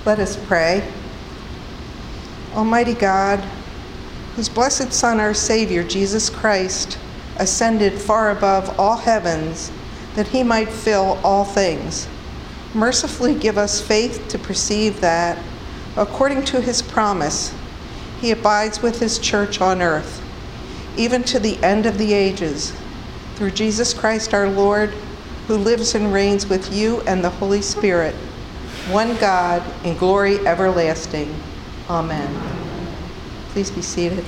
Let us pray. Almighty God, whose blessed Son, our Savior, Jesus Christ, ascended far above all heavens, that he might fill all things, mercifully give us faith to perceive that, according to his promise, he abides with his church on earth, even to the end of the ages, through Jesus Christ our Lord, who lives and reigns with you and the Holy Spirit, one God, in glory everlasting. Amen. Please be seated.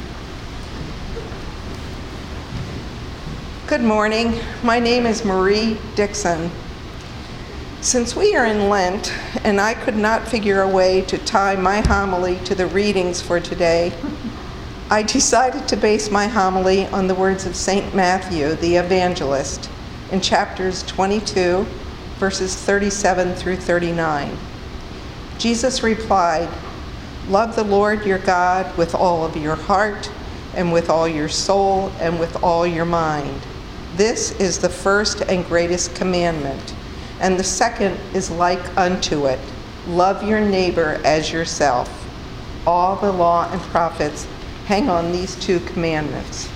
Good morning. My name is Marie Dixon. Since we are in Lent, and I could not figure a way to tie my homily to the readings for today, I decided to base my homily on the words of St. Matthew, the evangelist, in chapters 22, verses 37 through 39. Jesus replied, "Love the Lord your God with all of your heart, and with all your soul, and with all your mind. This is the first and greatest commandment, and the second is like unto it. Love your neighbor as yourself. All the law and prophets hang on these two commandments."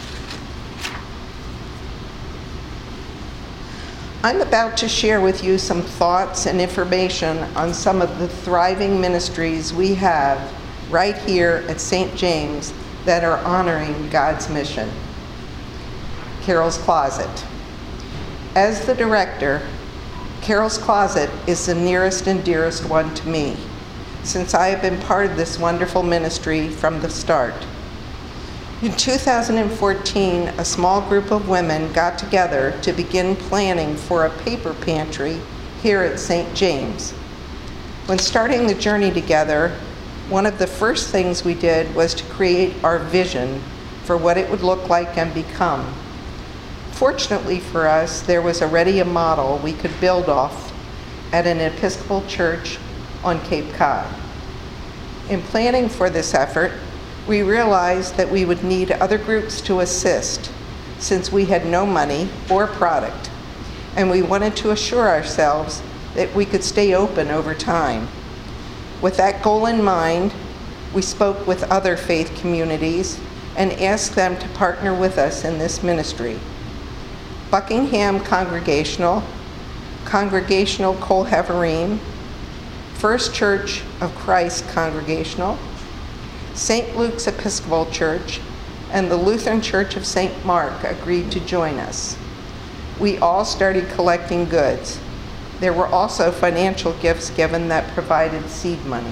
I'm about to share with you some thoughts and information on some of the thriving ministries we have right here at St. James that are honoring God's mission. Carol's Closet. As the director, Carol's Closet is the nearest and dearest one to me, since I have been part of this wonderful ministry from the start. In 2014, a small group of women got together to begin planning for a paper pantry here at St. James. When starting the journey together, one of the first things we did was to create our vision for what it would look like and become. Fortunately for us, there was already a model we could build off at an Episcopal church on Cape Cod. In planning for this effort, we realized that we would need other groups to assist since we had no money or product, and we wanted to assure ourselves that we could stay open over time. With that goal in mind, we spoke with other faith communities and asked them to partner with us in this ministry. Buckingham Congregational, Congregational Kol Haverim, First Church of Christ Congregational, St. Luke's Episcopal Church, and the Lutheran Church of St. Mark agreed to join us. We all started collecting goods. There were also financial gifts given that provided seed money.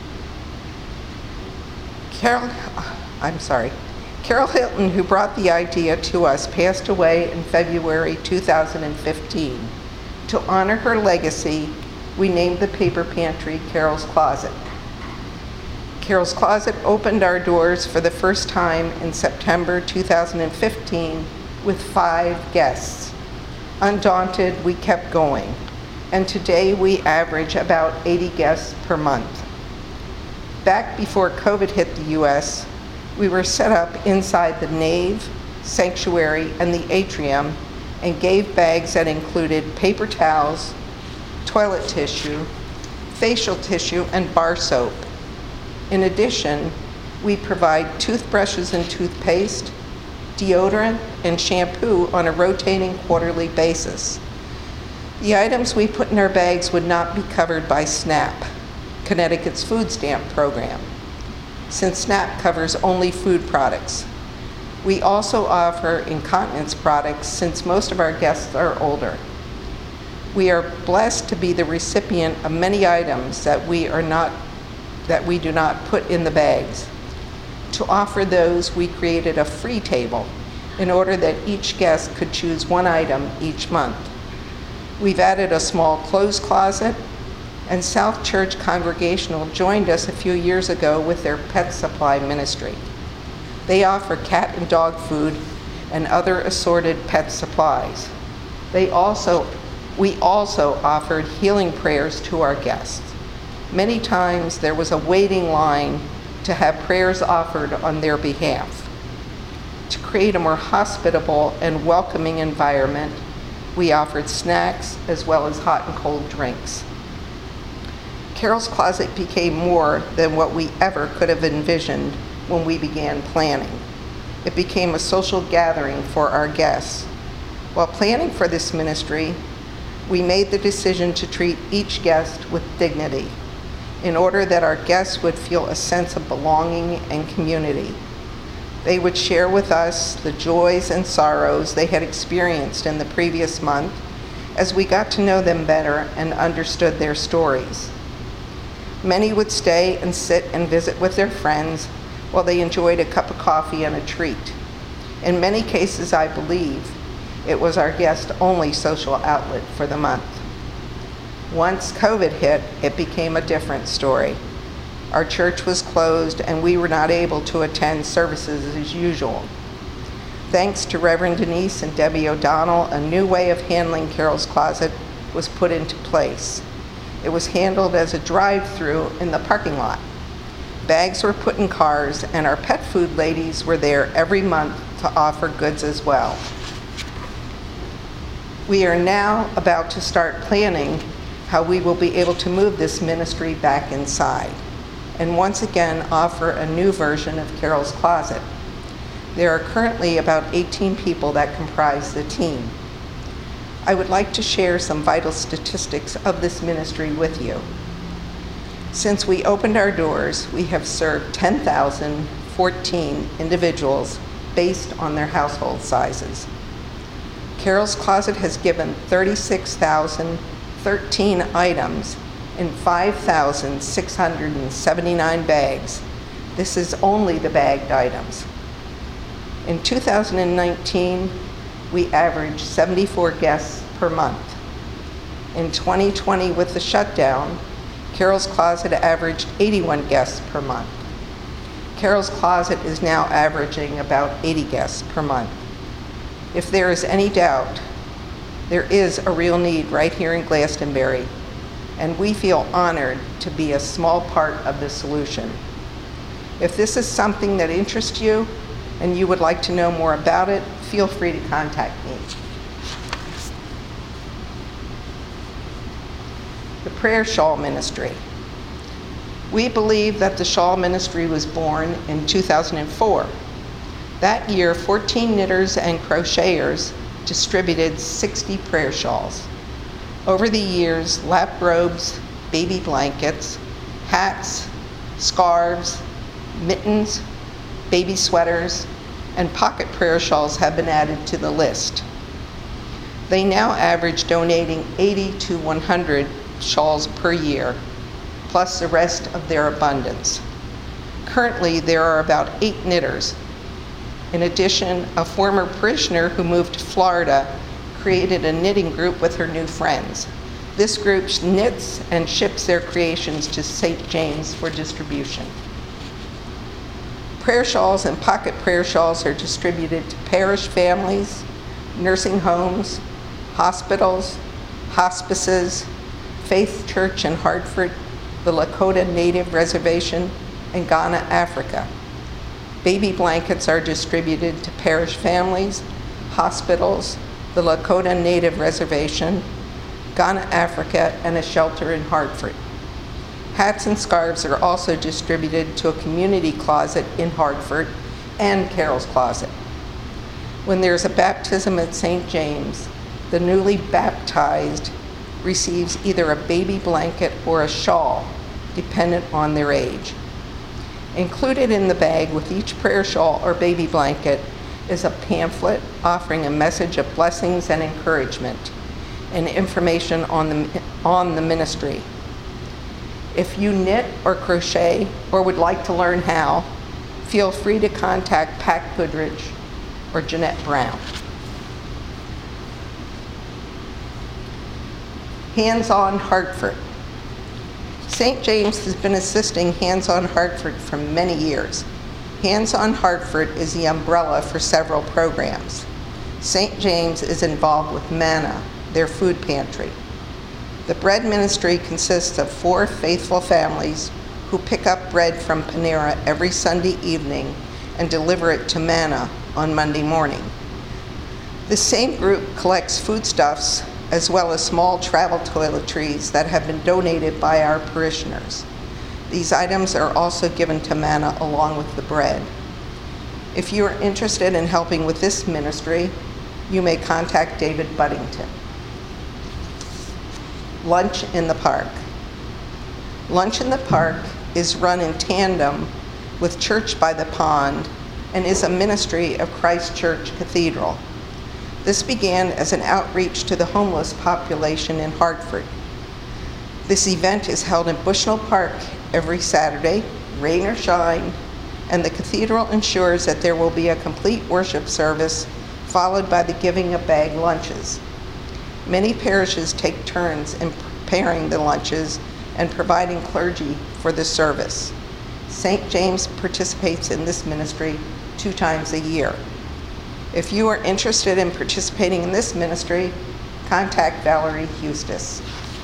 Carol Hilton, who brought the idea to us, passed away in February 2015. To honor her legacy, we named the paper pantry Carol's Closet. Carol's Closet opened our doors for the first time in September 2015 with 5 guests. Undaunted, we kept going, and today we average about 80 guests per month. Back before COVID hit the U.S., we were set up inside the nave, sanctuary, and the atrium and gave bags that included paper towels, toilet tissue, facial tissue, and bar soap. In addition, we provide toothbrushes and toothpaste, deodorant, and shampoo on a rotating quarterly basis. The items we put in our bags would not be covered by SNAP, Connecticut's food stamp program, since SNAP covers only food products. We also offer incontinence products since most of our guests are older. We are blessed to be the recipient of many items that we do not put in the bags. To offer those, we created a free table in order that each guest could choose one item each month. We've added a small clothes closet, and South Church Congregational joined us a few years ago with their pet supply ministry. They offer cat and dog food and other assorted pet supplies. We also offered healing prayers to our guests. Many times there was a waiting line to have prayers offered on their behalf. To create a more hospitable and welcoming environment, we offered snacks as well as hot and cold drinks. Carol's Closet became more than what we ever could have envisioned when we began planning. It became a social gathering for our guests. While planning for this ministry, we made the decision to treat each guest with dignity in order that our guests would feel a sense of belonging and community. They would share with us the joys and sorrows they had experienced in the previous month as we got to know them better and understood their stories. Many would stay and sit and visit with their friends while they enjoyed a cup of coffee and a treat. In many cases, I believe, it was our guest only social outlet for the month. Once COVID hit, it became a different story. Our church was closed and we were not able to attend services as usual. Thanks to Reverend Denise and Debbie O'Donnell, a new way of handling Carol's Closet was put into place. It was handled as a drive-through in the parking lot. Bags were put in cars, and our pet food ladies were there every month to offer goods as well. We are now about to start planning how we will be able to move this ministry back inside and once again offer a new version of Carol's Closet. There are currently about 18 people that comprise the team. I would like to share some vital statistics of this ministry with you. Since we opened our doors, we have served 10,014 individuals based on their household sizes. Carol's Closet has given 36,013 items in 5,679 bags. This is only the bagged items. In 2019, we averaged 74 guests per month. In 2020, with the shutdown, Carol's Closet averaged 81 guests per month. Carol's Closet is now averaging about 80 guests per month. If there is any doubt, there is a real need right here in Glastonbury, and we feel honored to be a small part of the solution. If this is something that interests you and you would like to know more about it, feel free to contact me. The Prayer Shawl Ministry. We believe that the shawl ministry was born in 2004. That year, 14 knitters and crocheters distributed 60 prayer shawls. Over the years, lap robes, baby blankets, hats, scarves, mittens, baby sweaters, and pocket prayer shawls have been added to the list. They now average donating 80 to 100 shawls per year, plus the rest of their abundance. Currently, there are about 8 knitters. In addition, a former parishioner who moved to Florida created a knitting group with her new friends. This group knits and ships their creations to St. James for distribution. Prayer shawls and pocket prayer shawls are distributed to parish families, nursing homes, hospitals, hospices, Faith Church in Hartford, the Lakota Native Reservation, and Ghana, Africa. Baby blankets are distributed to parish families, hospitals, the Lakota Native Reservation, Ghana, Africa, and a shelter in Hartford. Hats and scarves are also distributed to a community closet in Hartford and Carol's Closet. When there's a baptism at St. James, the newly baptized receives either a baby blanket or a shawl, dependent on their age. Included in the bag with each prayer shawl or baby blanket is a pamphlet offering a message of blessings and encouragement and information on the ministry. If you knit or crochet or would like to learn how, feel free to contact Pat Goodrich or Jeanette Brown. Hands On Hartford. St. James has been assisting Hands On Hartford for many years. Hands On Hartford is the umbrella for several programs. St. James is involved with Manna, their food pantry. The bread ministry consists of 4 faithful families who pick up bread from Panera every Sunday evening and deliver it to Manna on Monday morning. The same group collects foodstuffs as well as small travel toiletries that have been donated by our parishioners. These items are also given to Manna along with the bread. If you are interested in helping with this ministry, you may contact David Buddington. Lunch in the Park. Lunch in the Park is run in tandem with Church by the Pond and is a ministry of Christ Church Cathedral. This began as an outreach to the homeless population in Hartford. This event is held in Bushnell Park every Saturday, rain or shine, and the cathedral ensures that there will be a complete worship service followed by the giving of bag lunches. Many parishes take turns in preparing the lunches and providing clergy for the service. St. James participates in this ministry 2 times a year. If you are interested in participating in this ministry, contact Valerie Eustace.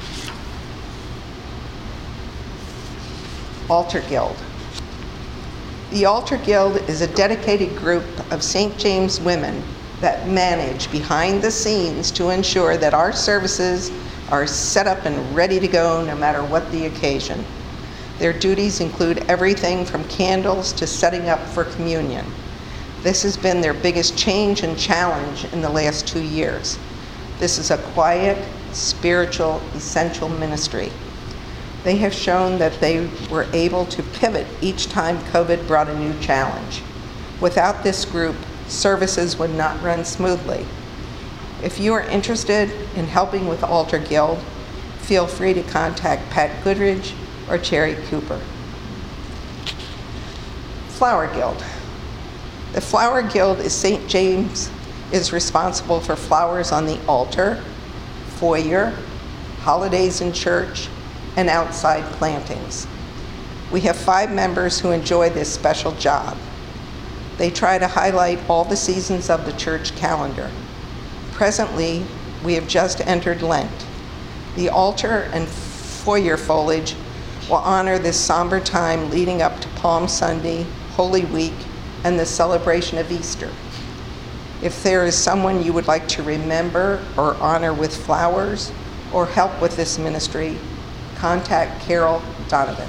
Altar Guild. The Altar Guild is a dedicated group of St. James women that manage behind the scenes to ensure that our services are set up and ready to go no matter what the occasion. Their duties include everything from candles to setting up for communion. This has been their biggest change and challenge in the last 2 years. This is a quiet, spiritual, essential ministry. They have shown that they were able to pivot each time COVID brought a new challenge. Without this group, services would not run smoothly. If you are interested in helping with Altar Guild, feel free to contact Pat Goodridge or Cherry Cooper. Flower Guild. The Flower Guild is St. James is responsible for flowers on the altar, foyer, holidays in church, and outside plantings. We have 5 members who enjoy this special job. They try to highlight all the seasons of the church calendar. Presently, we have just entered Lent. The altar and foyer foliage will honor this somber time leading up to Palm Sunday, Holy Week, and the celebration of Easter. If there is someone you would like to remember or honor with flowers or help with this ministry, contact Carol Donovan.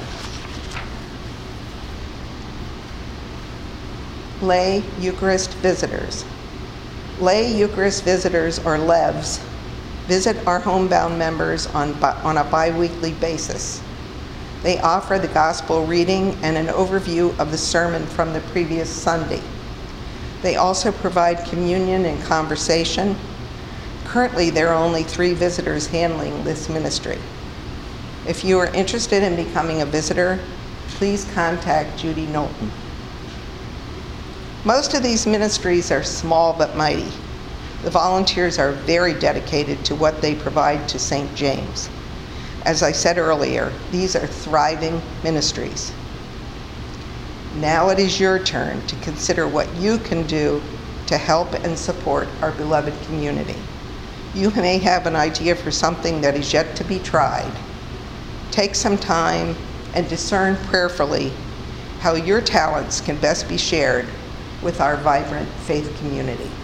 Lay Eucharist visitors. Lay Eucharist visitors, or LEVs, visit our homebound members on a bi-weekly basis. They offer the gospel reading and an overview of the sermon from the previous Sunday. They also provide communion and conversation. Currently, there are only 3 visitors handling this ministry. If you are interested in becoming a visitor, please contact Judy Knowlton. Most of these ministries are small but mighty. The volunteers are very dedicated to what they provide to St. James. As I said earlier, these are thriving ministries. Now it is your turn to consider what you can do to help and support our beloved community. You may have an idea for something that is yet to be tried. Take some time and discern prayerfully how your talents can best be shared with our vibrant faith community.